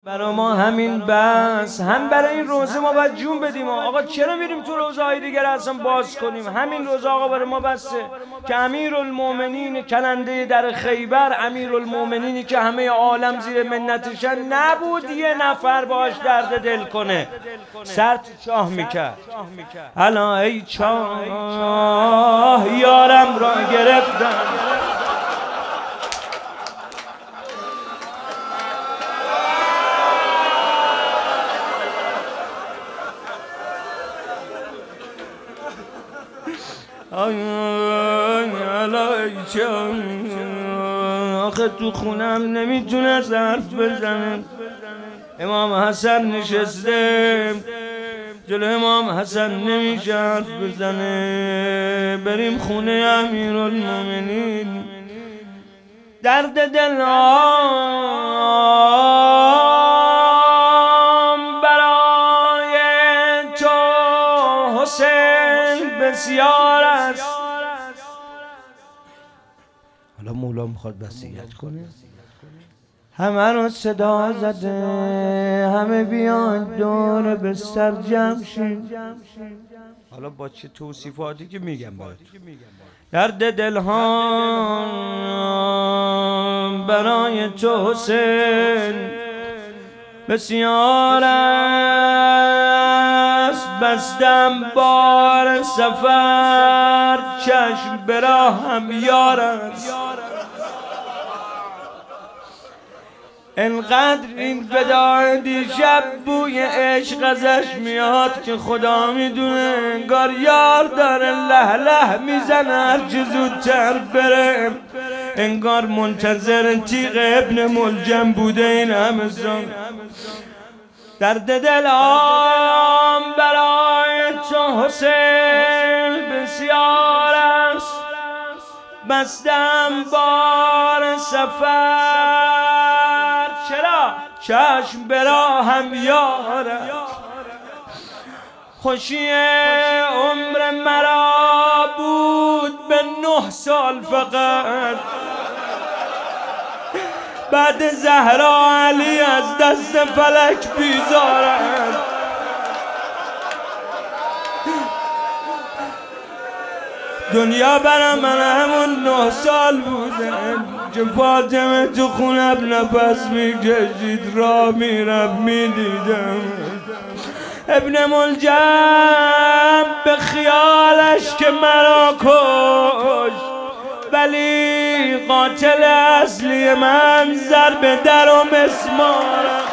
برای ما همین بس، هم برای این روزه ما باید جون بدیم. آقا چرا میریم تو روزه های دیگر اصلا باز کنیم؟ همین روزه آقا برای ما بسه که امیرالمومنین کننده در خیبر، امیرالمومنینی که همه عالم زیر منتشن، نبود یه نفر باش درد دل کنه، سر تو چاه میکرد. الا ای چاه یارم را گرفتن. آخه تو خونم نمیتونه حرف بزنه. امام حسن نشسته جلو امام حسن نمیشه حرف بزنه. بریم خونه امیرالمومنین. درد دلم برای تو حسین بسیار است. حالا مولا میخواد وصیت کنه. همه رو صدا زده، همه بیان دور بستر جمع شین. حالا با چه توصیفاتی که میگم باید. درد دلهام برای تو حسین بسیار است. بستم بار سفر، چشم براهم یار است. انقدر این وداع دیشب بوی عشق ازش میاد که خدا میدونه. انگار یار داره له له میزنه هرچه زودتر بره. انگار منتظر تیغ ابن ملجم بوده این همه زمان. درد دلم برای تو حسین بسیار است. بستم بار سفر، چرا؟ چشم براهم یاره. خوشی عمر مرا بود به 9 سال فقط. بعد زهرا علی از دست فلک بیزارند. دنیا برای من همون 9 سال بوده که فاطمه تو خونم نفس میکشید، راه میرم میدیدم ابن ملجم به خیالش که مرا کش، ولی قاتل اصلی من ضرب در و مسمارم.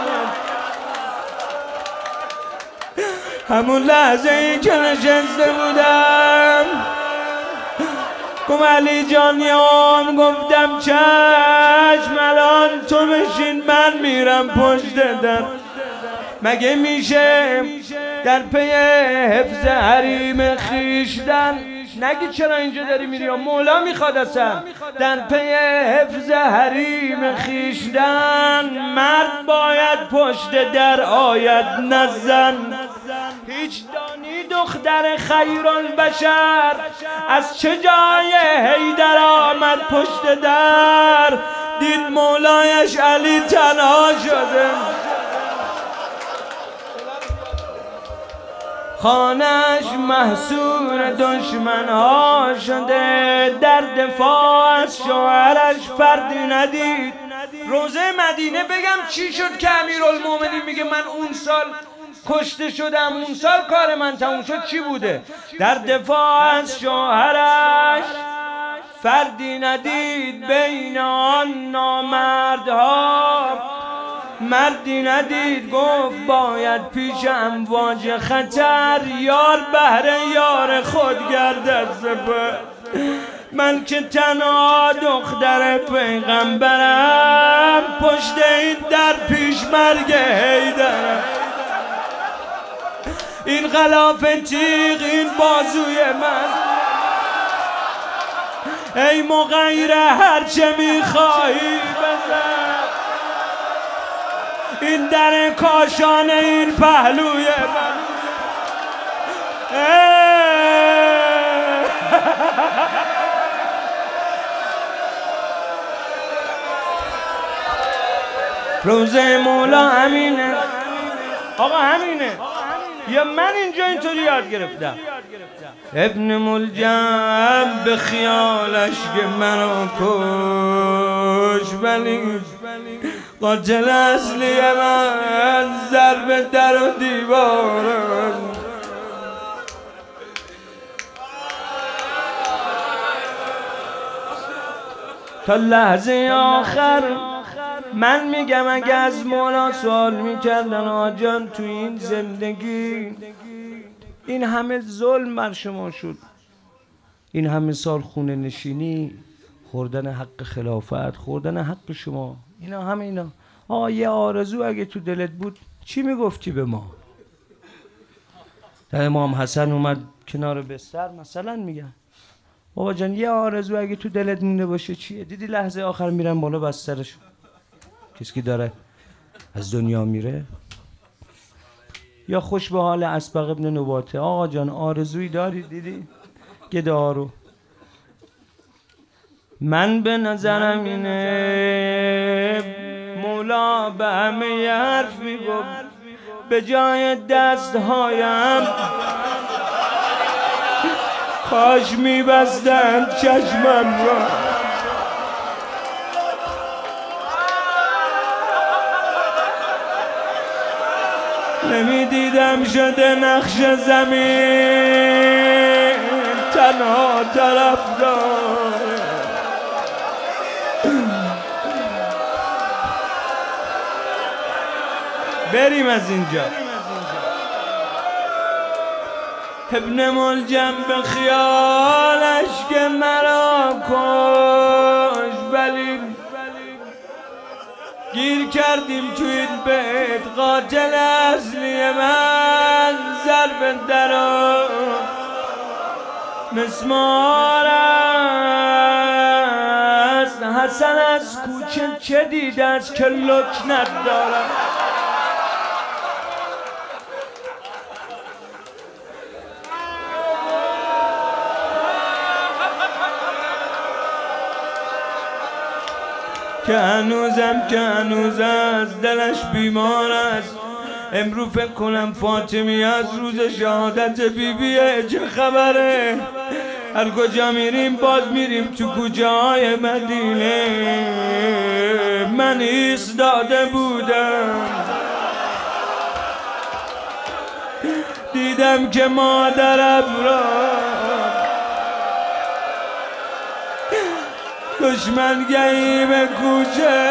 همون لحظه ای که نشسته بودم گفت علی جانیام، گفتم چشم الان تو بشین من میرم پشت در. مگه میشه در پی حفظ حریم خیشتن نگی چرا اینجا داری میری؟ مولا میخواد اصلا در پی حفظ حریم خیشتن مرد باید پشت در آید نزن. هیچ دانی دختر خیرالبشر از چه جای حیدر آمد پشت در؟ دید مولایش علی تنها شده، خانه‌اش محصور دشمن‌ها شده. در دفاع از شوهرش فردی ندید. روزه مدینه بگم چی شد که امیرالمومنین میگه من اون سال کشته شدم، اون سال کار من تموم شد. چی بوده؟ در دفاع از شوهرش فردی ندید بین آن نامردها. مردی ندید گفت باید پیش امواج خطر یار بهر یار خود گردد سپر. من که تنها دختر پیغمبرم، پشت این در پیش مرگ حیدرم. این غلاف تیغ این بازوی من، ای مغیره هرچه میخواهی بزن. این در کاشانه این پهلوی من. روزه مولا همینه آقا، همینه. یا من اینجا اینطوری یاد گرفتم. ابن ملجم به خیالش که منو کش، ولی قاتل اصلی من ضرب در و دیواره. تا لحظه آخر من میگم اگه از مولا سوال میکردن آجان تو این زندگی این همه ظلم بر شما شد، این همه سال خونه نشینی، خوردن حق خلافت، خوردن حق شما، اینا همه اینا، یه آرزو اگه تو دلت بود چی میگفتی به ما؟ امام حسن اومد کنار بستر مثلا میگن بابا جان یه آرزو اگه تو دلت مونده باشه چیه؟ دیدی لحظه آخر میرن بالا بسترش، کسی که داره از دنیا میره. یا خوش به حال اسبق ابن نباته، آقا جان آرزویی داری؟ دیدی گده ها رو. من به نظرم اینه مولا به همه یه حرف میگفت، به جای دستهایم کاش میبستند چشمم را. نمیدیدم شده نقش زمین تنها طرف داره. بریم از اینجا. ابن ملجم به خیالش که مرا کش، ولی گیر کردیم تو این بیت قاتل اصلی من ضرب درو مسمار است. حسن از کوچه چه دیده است که لکنت دارد؟ که هنوز از دلش بیمار است. امروز فکر کنم فاطمی از روز شهادت بیبیه، چه خبره؟ هر کجا میریم باز میریم تو کوچه های مدینه. من ایستاده بودم دیدم که مادرم را دشمنگهی به کوچه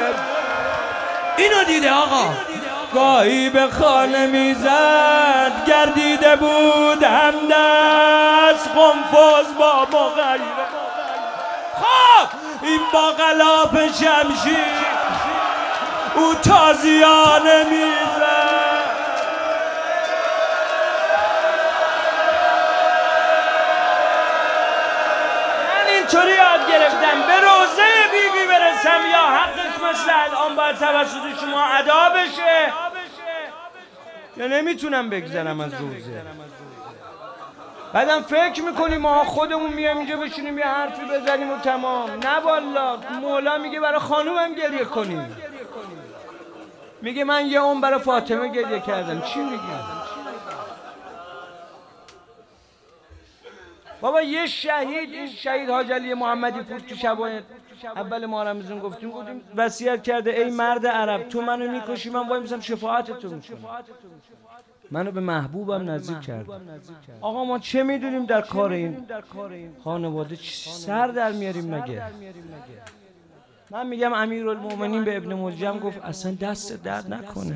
اینو دیده آقا، گاهی به خانه میزد، گردیده بود همدست قنفذ با مغیره. خب این با غلاف شمشیر او تازیانه میزد. اینطوری یاد گرفتم به روزه بیبی برسم یا حقش مثل الان باید توسط شما ادا بشه، یا نمیتونم بگذرم از روزه. بعدم فکر میکنیم ما خودمون میایم اینجا بشینیم یه حرفی بزنیم و تمام. نه والا، مولا میگه برای خانومم گریه کنیم، میگه من یه عمر برای فاطمه گریه کردم. چی میگم بابا؟ یه شهید، این شهید حاج علی محمدی پور تو شبای اول ماه رمضان گفتیم وصیت کرده ای مرد عرب تو منو میکشی من وای میسم شفاعت تو میکنم. منو به محبوبم نزدیک کرد. آقا ما چه میدونیم در کار این خانواده سر در میاریم مگه؟ من میگم امیرالمومنین به ابن ملجم گفت اصلا دست درد نکنه،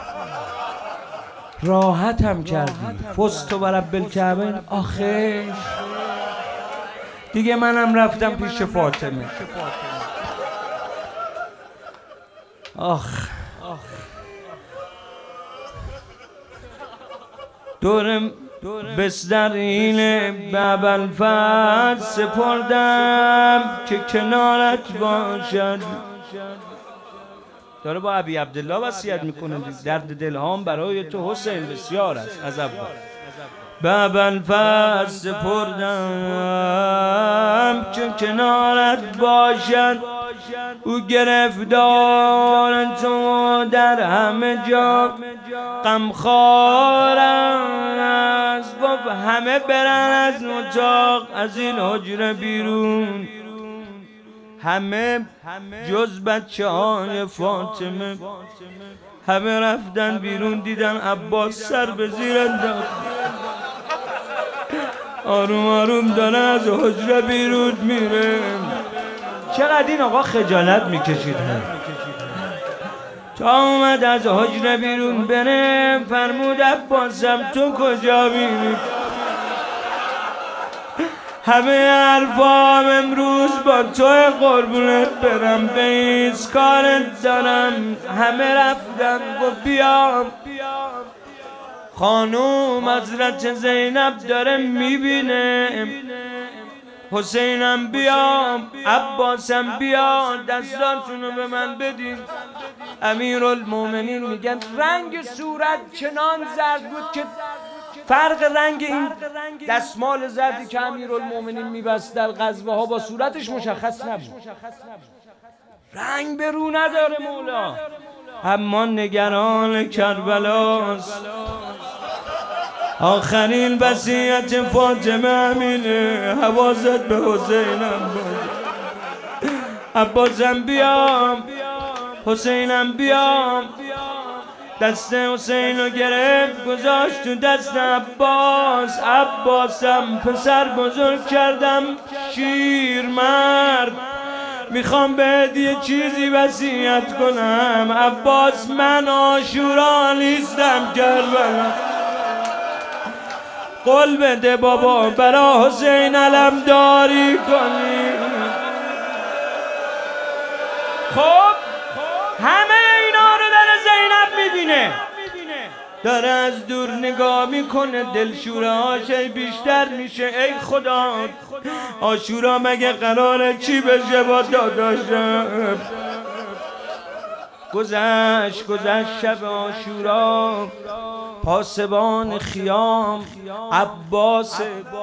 راحت هم کردی، فزت و برب الکعبین. آخه دیگه منم رفتم پیش فاطمه. آخ دورم بسترین به ابوالفضل سپردم که کنارت باشد. داره با ابی عبدالله وصیت میکنه، درد دلهام برای تو حسین بسیار است از اول. به ابوالفضل سپردم چون کنارت باشد، او گرفتار تو در همه جا غمخوارم است. گفت همه برن از اتاق، از این حجره بیرون، همه جز بچه‌های فاطمه همه رفتن بیرون. دیدن عباس سر به زیر انداخت، آروم آروم داره از حجره بیرون میره. چقدر این آقا خجالت میکشید تا اومد از حجره بیرون بره. فرمود عباسم تو کجا میری؟ همه حرفام امروز با تو قربونت برم، به ایست کارت دارم. همه رفتن گفت بیام. خانوم حضرت زینب داره میبینه، حسینم بیام، عباسم بیا، دستاتونو به من بدین. امیرالمومنین میگن رنگ صورت چنان زرد بود که فرق رنگ این دستمال زردی که امیرالمومنین میبست در غزوه ها با صورتش مشخص نبود، رنگ به رو نداره مولا. اما نگران کربلاست. آخرین وصیت فاطمه همینه، حواست به حسینم باشه. عباسم بیام، حسینم بیام. دست حسین رو گرفت گذاشت تو دست عباس. عباسم پسر بزرگ کردم، شیر مرد، میخوام بهت یه چیزی وصیت کنم. عباس من عاشورا نیستم کربلا، قول بده بابا برا حسین علمداری کنی. خب همه اینا رو داره زینب میبینه، داره از دور نگاه میکنه، دلشوره هاش بیشتر میشه. ای خدا، عاشورا مگه قراره چی بشه با داداشم؟ گذشت شب عاشورا، پاسبان خیام عباس.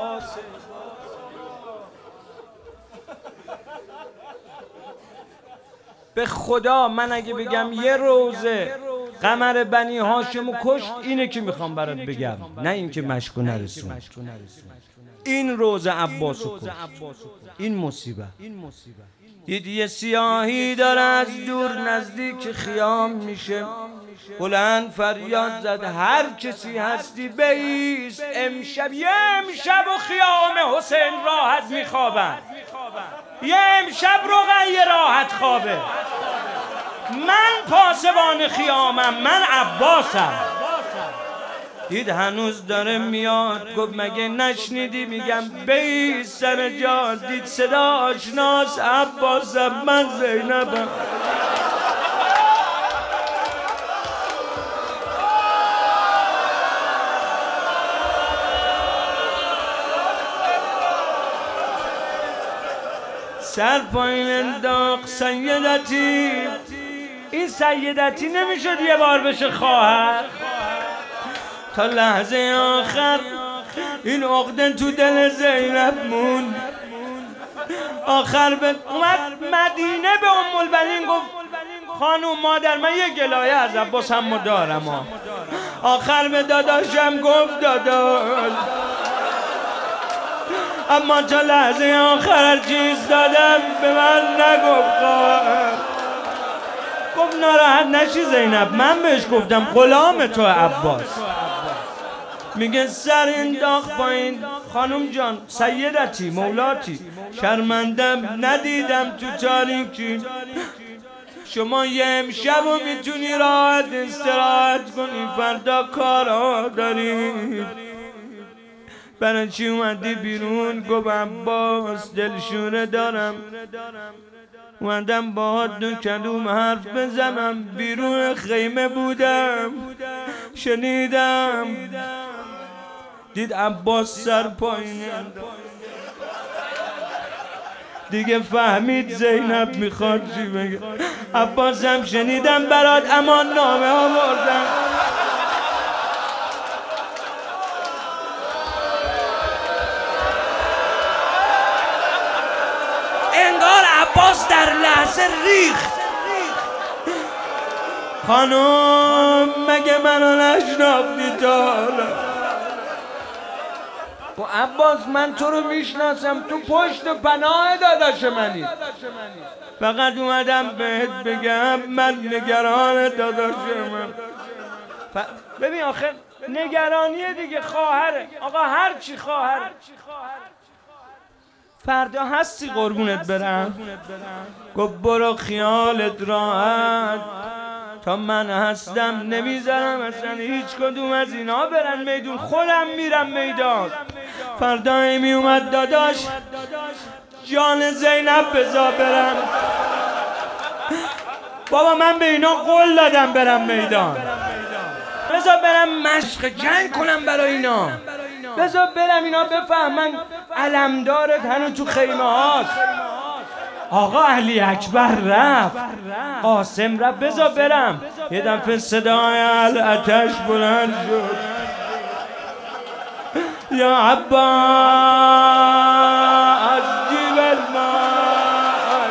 به خدا من اگه بگم یه روزه قمر بنی هاشمو کشت، اینه که میخوام برات بگم، نه این که مشکو نرسون. این روز عباسو کشت، این مصیبت. دیدی یه سیاهی داره از دور نزدیک خیام میشه، بلند فریاد زد هر کسی هستی بایست، امشب یه امشب و خیام حسین راحت میخوابن، یه امشب رقیه راحت خوابه. من پاسبان خیامم، من عباسم. دید هنوز داره میاد، گفت مگه نشنیدی میگم بایست سر جا؟ دید صدا آشناس، عباسم، من زینبم. سر پایین انداخت سیدتی. این سیدتی نمیشد یه بار بشه خواهر؟ تا لحظه آخر این عقده تو دل زینب موند. آخر اومد مدینه به ام البنین گفت خانوم مادر من یه گلایه از عباس هم دارم. آخر به داداشم گفت داداش، اما تا لحظه آخر چیز دادم به من نگفت خواهر. گفت ناراحت نشی زینب، من بهش گفتم غلام تو عباس. میگه سر انداخت پایین، خانم جان سیدتی مولاتی، شرمندم ندیدم تو تاریکی، شما یه امشب و میتونی راحت استراحت کنی، فردا کارا دارید. برای چی اومدی بیرون؟ گفت عباس دلشوره دارم، اومدم با دو کلوم حرف بزنم. بیرون خیمه بودم شنیدم. دید عباس سر پایین دیگه فهمید زینب میخواد چی بگه. عباسم شنیدم برات امان نامه آوردم. ریخت. خانم مگه منو نشناختی تا حالا؟ عباس من تو رو میشناسم، تو پشت پناه داداش منی. فقط اومدم بهت بگم من نگران داداش من. ببین آخه نگرانیه دیگه، خواهره. آقا هر چی خواهره. فردا هستی قربونت برم؟ گفت برو خیالت راحت، تا من هستم نمیذارم اصلا هیچ کدوم از اینا برن میدون، خودم میرم میدان. فردا می اومد داداش جان زینب بذار برم. بابا من به اینا قول دادم برم میدان، بذار برم مشق جنگ کنم برای اینا، بذار برم اینا بفهمن علمدارت هنو تو خیمه هاست. آقا علی اکبر رفت، قاسم رفت، بذار برم. یه دفعه صدای الاتش بلند شد، یا عباس جیب الماء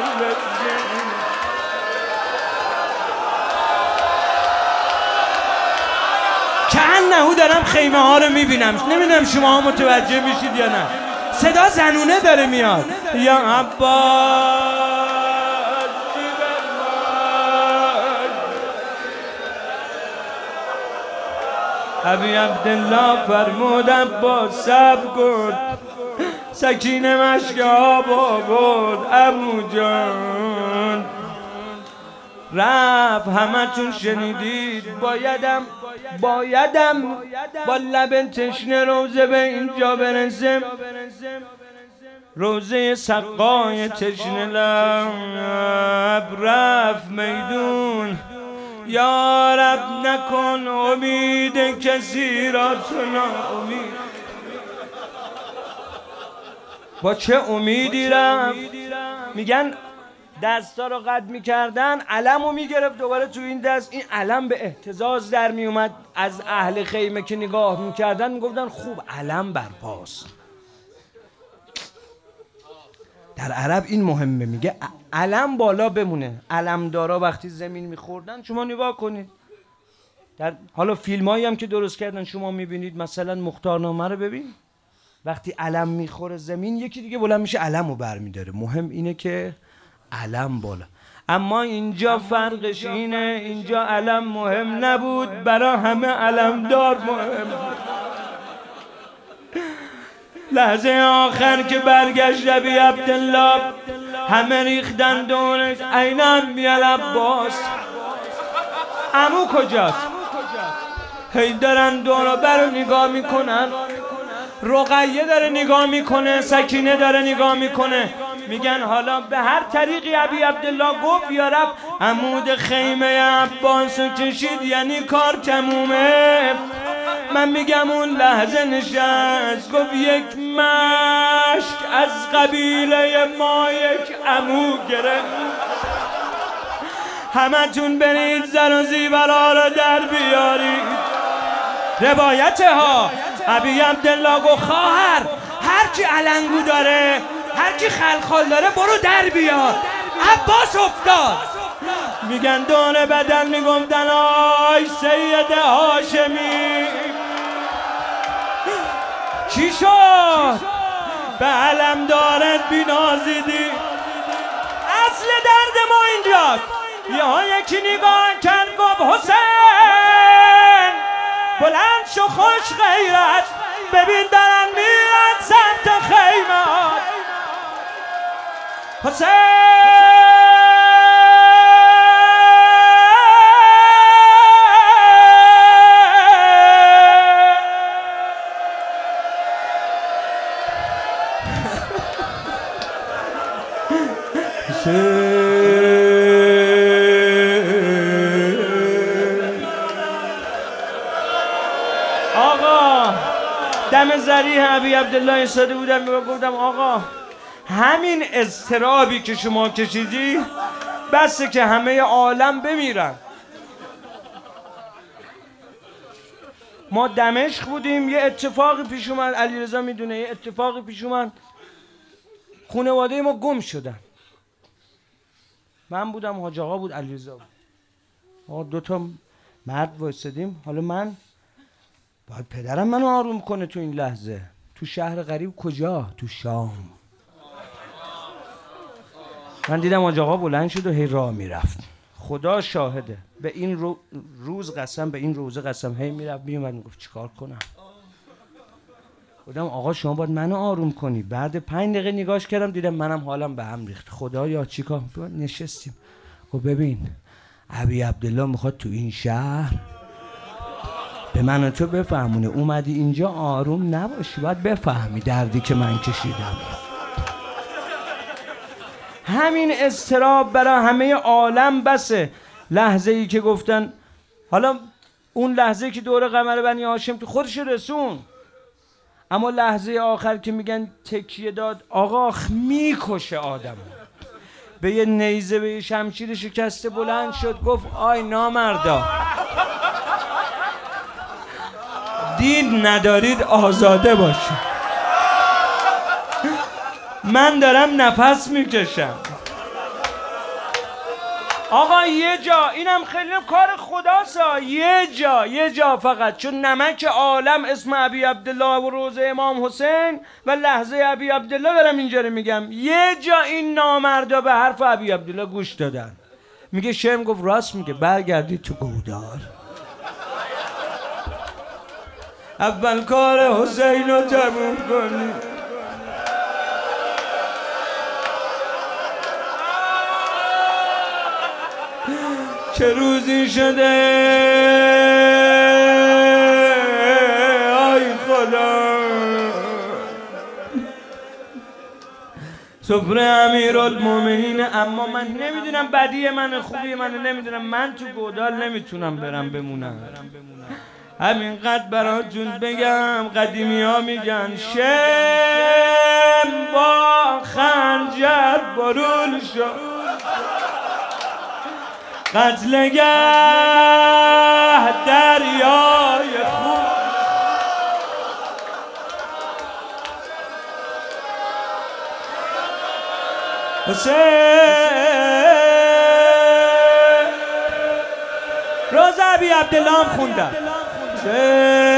کأنه دارم خیمه ها رو میبینم. نمیدونم شما ها متوجه میشید یا نه، صدا زنونه داره میاد. یا عباس جیب الماء. ابی عبدالله فرمود عباس صبر کن، سکینه مشک آب آورد عمو جان. رفت، همتون شنیدید. بایدم با لب تشنه روزه به اینجا برسم، روزه سقای تشنه لب. رفت میدون، یا رب نکن امید کسی را تو ناامید. با چه امیدی رفت؟ میگن دستا رو قد میکردن، علم رو میگرفت دوباره تو این دست، این علم به اهتزاز در میومد. از اهل خیمه که نگاه میکردن میگفتن خوب علم برپاست. در عرب این مهمه، میگه علم بالا بمونه. علمدارا وقتی زمین میخوردن، شما نگاه کنید در حالا فیلمایی هم که درست کردن شما میبینید، مثلا مختارنامه رو ببین، وقتی علم میخوره زمین یکی دیگه بلند میشه علم رو برمیداره. مهم اینه که علم بالا. اما اینجا فرقش اینه، اینجا علم مهم نبود، برا همه علمدار مهم بود. لحظه آخر که برگشت ابی عبدالله، همه ریختن دورش. این ابی العباس، عمو کجاست؟ هی دارن دور بر نگاه میکنن. رقیه داره نگاه میکنه، سکینه داره نگاه میکنه. میگن حالا به هر طریقی ابی عبدالله گفت یا رب عمود خیمه عباس کشید، یعنی کار تمومه. من میگم اون لحظه نشست، گفت یک مشک از قبیله ما یک عمو گرفت. همتون برید زر و زیورا رو در بیارید. روایت ها ابی عبدالله گفت خواهر هرچی علنگو داره، هرچی خلخال داره برو در بیار. عباس افتاد. میگن دور بدن میگفتن آی سید هاشمی چی شد؟ به علم دارد بینازیدی. اصل درد ما اینجاست. یا یکی نگاه کرد گفت حسین بلند شو خوش غیرت، ببین دارن میرن سمت خیمات. حسین آقا دم ذریح ابی عبدالله ایستاده بودم، گفتم آقا همین اضطرابی که شما کشیدی بسه که همه عالم بمیرن. ما دمشق بودیم، یه اتفاقی پیش اومد، علیرضا میدونه، یه اتفاقی پیش اومد، خانواده ما گم شدن. من بودم، حاج آقا بود، علیرضا بود. آقا 2 تا مرد وایسادیم. حالا من باید پدرم منو آروم کنه تو این لحظه. تو شهر غریب کجا؟ تو شام. من دیدم حاج آقا بلند شد و هی راه میرفت. خدا شاهده، به این روز قسم، به این روزه قسم، هی میرفت میومد میگفت چیکار کنم؟ گفتم آقا شما باید منو آروم کنی. بعد 5 دقیقه نگاش کردم دیدم منم حالم به هم ریخت. خدایا چیکار؟ نشستیم. گفت ببین ابی عبدالله میخواد تو این شهر به من و تو بفهمونه اومدی اینجا آروم نباشی، باید بفهمی دردی که من کشیدم. همین اضطراب برای همه عالم بسه. لحظه ای که گفتن، حالا اون لحظه که دور قمر بنی هاشم که خودش رسون، اما لحظه آخر که میگن تکیه داد، آقا میکشه آدم. به یه نیزه، به یه شمشیر شکسته بلند شد گفت آی نامردا، دین ندارید آزاده باشید. من دارم نفس میکشم. آقا یه جا، اینم خیلی کار خداست، یه جا فقط، چون نمک عالم اسم ابی عبدالله و روزه امام حسین و لحظه ابی عبدالله دارم اینجا رو میگم. یه جا این نامردا به حرف ابی عبدالله گوش دادن. میگه شم گفت راست میگه، برگردید تو گودار. اول کار حسین رو تموم کنید. چه روزی شده آی خدا، سفره امیرالمومنین. اما من نمیدونم بدی من خوبی من نمیدونم، من تو گودال نمیتونم برم بمونم. همینقدر براتون بگم، قدیمی ها میگن شم با خنجر برول شد، قتلگه دریای خون. حسین روز ابی عبدالله هم خوندم.